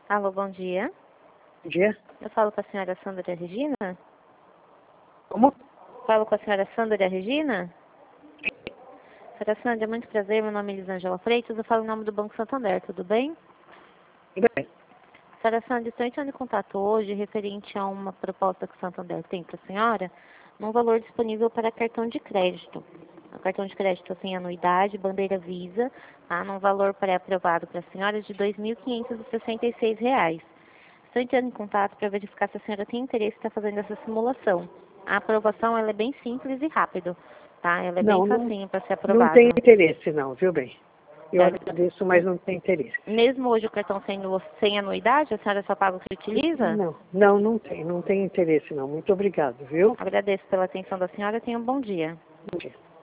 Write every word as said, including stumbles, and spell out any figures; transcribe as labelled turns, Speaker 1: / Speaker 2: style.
Speaker 1: Alô, bom dia.
Speaker 2: Bom dia.
Speaker 1: Eu falo com a senhora Sandra Regina?
Speaker 2: Como?
Speaker 1: Falo com a senhora Sandra Regina? Senhora Sandra, muito prazer. Meu nome é Elisângela Freitas. Eu falo em nome do Banco Santander, tudo bem?
Speaker 2: Tudo bem.
Speaker 1: Senhora Sandra, estou entrando em contato hoje referente a uma proposta que o Santander tem para a senhora, num valor disponível para cartão de crédito. O cartão de crédito sem anuidade, bandeira Visa, tá? Num valor pré-aprovado para a senhora de dois mil quinhentos e sessenta e seis reais. Estou entrando em contato para verificar se a senhora tem interesse em estar fazendo essa simulação. A aprovação ela é bem simples e rápido, tá? Ela é bem
Speaker 2: Não, não,
Speaker 1: facinho para ser
Speaker 2: não tem
Speaker 1: aprovado.
Speaker 2: interesse não, viu bem? Eu
Speaker 1: Certo?
Speaker 2: agradeço, mas não tem interesse.
Speaker 1: Mesmo hoje o cartão sendo sem anuidade, a senhora só paga o que utiliza?
Speaker 2: Não, não, não tem, não tem interesse não. Muito obrigado, viu?
Speaker 1: Agradeço pela atenção da senhora e tenha um bom dia.
Speaker 2: Bom dia.